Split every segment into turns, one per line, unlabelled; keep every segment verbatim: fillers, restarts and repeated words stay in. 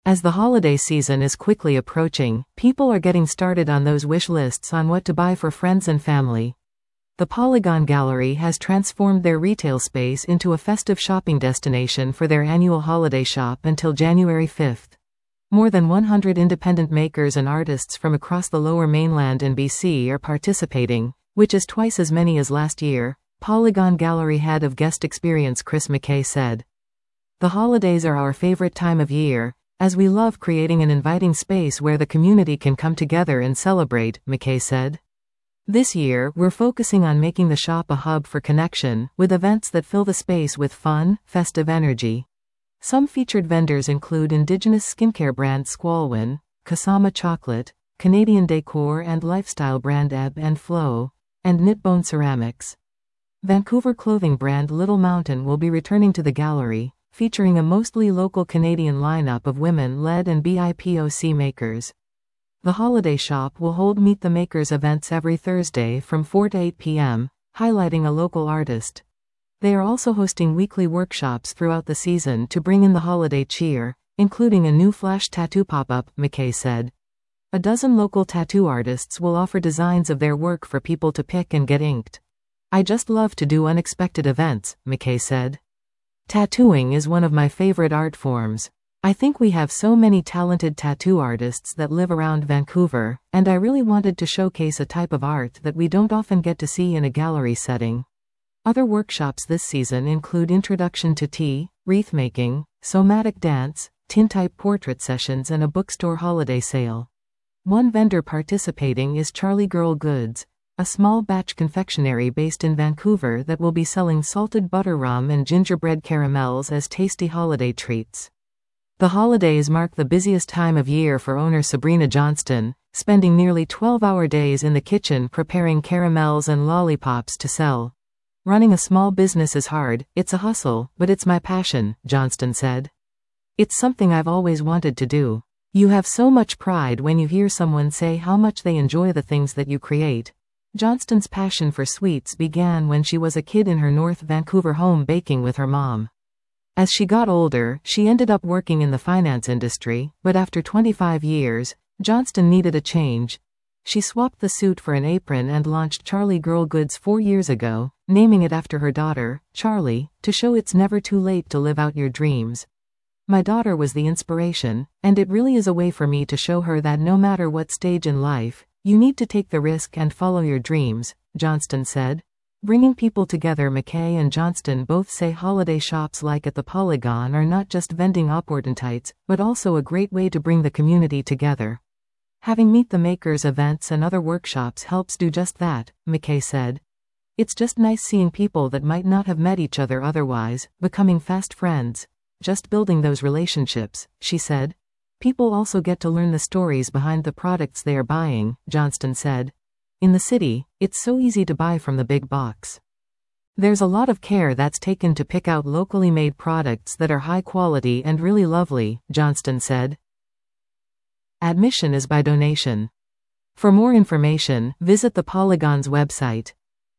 As the holiday season is quickly approaching, people are getting started on those wish lists on what to buy for friends and family. The Polygon Gallery has transformed their retail space into a festive shopping destination for their annual holiday shop until January fifth. More than one hundred independent makers and artists from across the Lower Mainland and B C are participating, which is twice as many as last year, Polygon Gallery head of guest experience Chris McKay said. The holidays are our favorite time of year, as we love creating an inviting space where the community can come together and celebrate, McKay said. This year, we're focusing on making the shop a hub for connection, with events that fill the space with fun, festive energy. Some featured vendors include indigenous skincare brand Squalwyn, Kasama Chocolate, Canadian decor and lifestyle brand Ebb and Flow, and Knitbone Ceramics. Vancouver clothing brand Little Mountain will be returning to the gallery, featuring a mostly local Canadian lineup of women-led and B I P O C makers. The holiday shop will hold Meet the Makers events every Thursday from four to eight p m, highlighting a local artist. They are also hosting weekly workshops throughout the season to bring in the holiday cheer, including a new flash tattoo pop-up, McKay said. A dozen local tattoo artists will offer designs of their work for people to pick and get inked. I just love to do unexpected events, McKay said. Tattooing is one of my favorite art forms. I think we have so many talented tattoo artists that live around Vancouver, and I really wanted to showcase a type of art that we don't often get to see in a gallery setting. Other workshops this season include Introduction to Tea, Wreath Making, Somatic Dance, Tintype Portrait Sessions and a bookstore holiday sale. One vendor participating is Charlie Girl Goods, a small batch confectionery based in Vancouver that will be selling salted butter rum and gingerbread caramels as tasty holiday treats. The holidays mark the busiest time of year for owner Sabrina Johnston, spending nearly twelve-hour days in the kitchen preparing caramels and lollipops to sell. Running a small business is hard, it's a hustle, but it's my passion, Johnston said. It's something I've always wanted to do. You have so much pride when you hear someone say how much they enjoy the things that you create. Johnston's passion for sweets began when she was a kid in her North Vancouver home baking with her mom. As she got older, she ended up working in the finance industry, but after twenty-five years, Johnston needed a change. She swapped the suit for an apron and launched Charlie Girl Goods four years ago, naming it after her daughter, Charlie, to show it's never too late to live out your dreams. My daughter was the inspiration, and it really is a way for me to show her that no matter what stage in life, you need to take the risk and follow your dreams, Johnston said. Bringing people together, McKay and Johnston both say holiday shops like at the Polygon are not just vending opportunities, but also a great way to bring the community together. Having Meet the Makers events and other workshops helps do just that, McKay said. It's just nice seeing people that might not have met each other otherwise, becoming fast friends. Just building those relationships, she said. People also get to learn the stories behind the products they are buying, Johnston said. In the city, it's so easy to buy from the big box. There's a lot of care that's taken to pick out locally made products that are high quality and really lovely, Johnston said. Admission is by donation. For more information, visit the Polygon's website.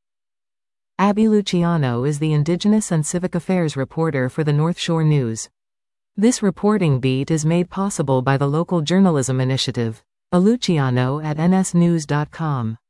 Abby Luciano is the Indigenous and Civic Affairs reporter for the North Shore News. This reporting beat is made possible by the Local Journalism Initiative. A Luciano at N S news dot com.